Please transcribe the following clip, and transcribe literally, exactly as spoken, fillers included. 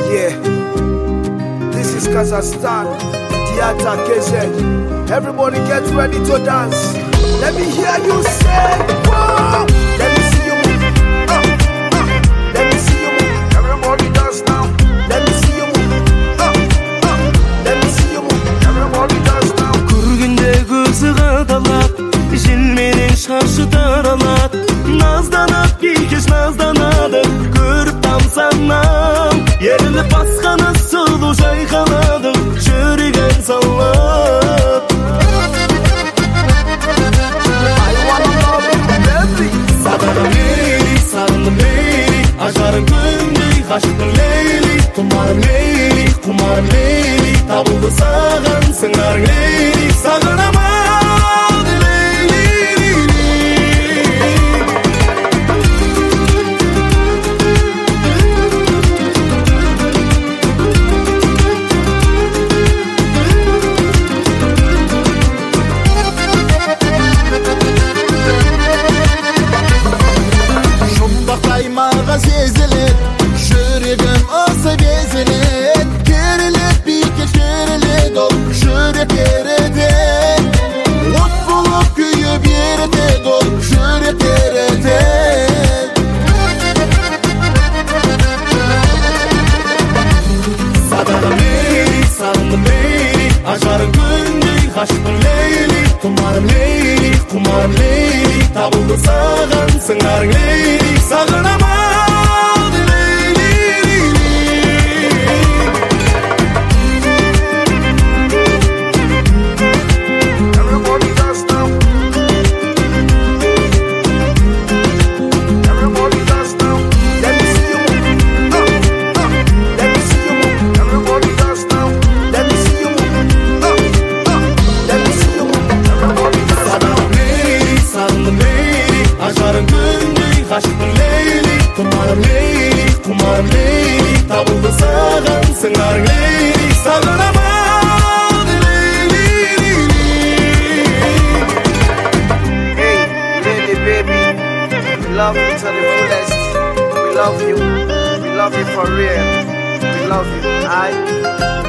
Yeah, this is Kazakhstan, Theater K Z. Everybody get ready to dance. Let me hear you say, whoa. Let me see you move. Uh, uh. Let me see you move. Everybody dance now. Let me see you move. Uh, uh. Let me see you move. Everybody dance now. Көргенде көзі қадалат, желменен шашы таралат. Назданат, бикеш назданады, көріп тамсанам. Еріліп басқаны сұлу жайқалады, жүрегін салат. Сағынам лейли, сағындым лейли, ажарым күндей, ғашықтың лейли. Тұмарым лейли, құмарым лейли, табылды саған сыңарың лейли. Сағынам алды лейли, Қаймаға сезілет, жүрегім осы безілет. Керілет бикеш керілет, ол жүрек ерітет. От болып күйіп ерітет, ол жүрек ерітет. Сағынам лейли, сағындым лейли, ажарым күндей, ғашықтың лейли. Тұмарым лейли, құмарым лейли, табылды саған сыңарың лейли. Сағынам алды лейли, Everybody dance now. Everybody dance now. Let me see you move. Uh, uh. Let me see you move. Everybody dance now. Let me see you move. Uh, uh. Let me see you move. Everybody dance now. Сағынам лейли, сағындым лейли, ажарым күндей, ғашықтың лейли. Тұмарым лейли, құмарым лейли, табылды саған сыңарың лейли. Сағынам алды лейли. Hey, Lady baby, we love you to the fullest. We love you. We love you for real. We love you. I.